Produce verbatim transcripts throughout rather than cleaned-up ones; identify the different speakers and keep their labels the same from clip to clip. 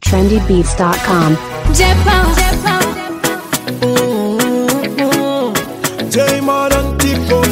Speaker 1: trendy beats dot com.
Speaker 2: J-Pound,
Speaker 3: J-Man and Tico.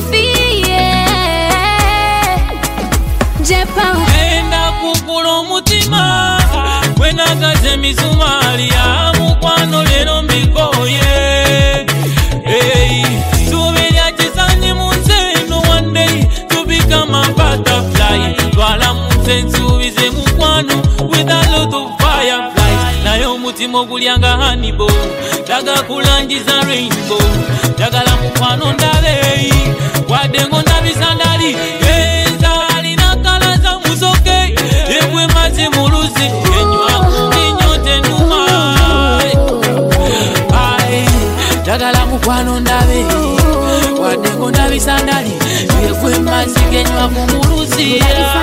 Speaker 2: J-Pound.
Speaker 4: Enda kukulo mutima Wena gaze misumari ya mukwano lero mbikoye Hey, Subiria chisani munzeno one day to become a butterfly Twala munzenzu vize mukwano with a lot of fireflies Nayo mutimo gulianga hanibo Daga kulanjiza rainbow Dagala mukwano ndale Wadengo ndabisandali Enza alina kalaza musoke Ewe mazi muluzi Enywa kunginyote numa Ay Dagala mukwano ndabe Wadengo ndabisandali Ewe mazi kenywa kumuluzi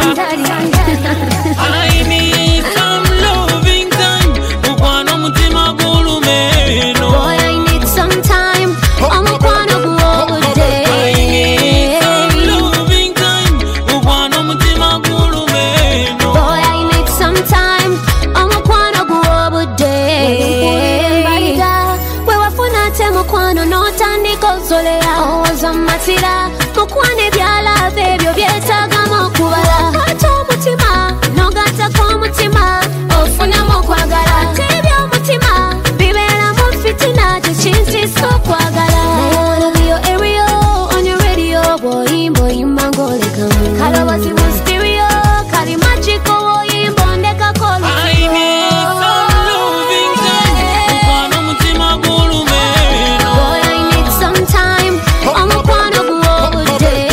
Speaker 4: I need some loving time Mukwano mutima gulumeno
Speaker 2: Boy, I need some time. I'm a wanna go over day.
Speaker 4: I need some loving time Mukwano mutima gulumeno
Speaker 2: Boy, I need some time. I'm a wanna go over day. Bariga, we wafuna te mukwano no tandiko zolea. Owaza matira, mukwane byala bebyo byetaga mokubala. Kato mutima, no gata kwa mutima. Ofuna mokwagala, tebyo mutima. Bibera mufitina, jichinsi so kwagala. I wanna be your aerial on your radio. Boy, boy, mangole kamu. Kalabazi mu stereo, kali magico, boy, mbondeka kolo.
Speaker 4: I need some loving time Mukwano mutima gulumeno
Speaker 2: Boy, I need some time. I'm a wanna go over day.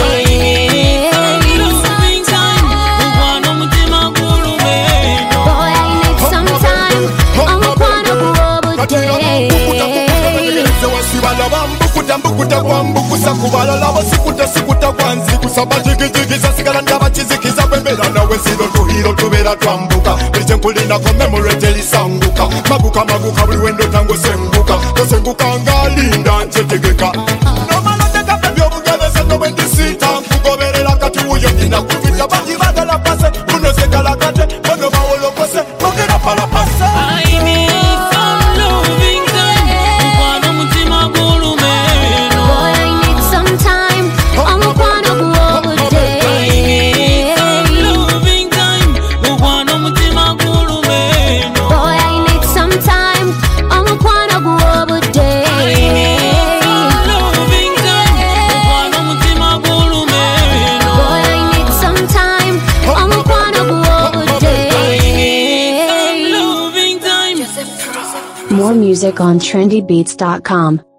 Speaker 4: Loving time Mukwano mutima gulumeno
Speaker 2: Boy, I need some time. I'm a wanna go over day.
Speaker 3: Wasiwala bambukuta mbukuta kwa mbukusa kubalala wasikuta sikuta kwa nzikusa bajigijigiza sigala ndabachizikiza bembera nawe silo tuhiro tubera twambuka bliche nkulina kwa memory elisanguka maguka maguka buli wendo tango senguka tosenguka ngalinda nchetegeka nomaloteka bebyo bugebeze no bendisita nkugoberera kati uyo nina kufita bajibagala pase unosekala kate bono bawolokose mogera pala pase
Speaker 4: I need some loving time Mukwano mutima gulumeno
Speaker 2: Boy, I need some time. I'm a wanna go over day.
Speaker 4: Loving time Mukwano mutima gulumeno
Speaker 2: Boy, I need some time. I'm a wanna go over day.
Speaker 4: Loving time Mukwano mutima gulumeno
Speaker 2: Boy, I need some time. I'm a wanna go over day.
Speaker 4: Loving time
Speaker 1: More music on trendy beats dot com.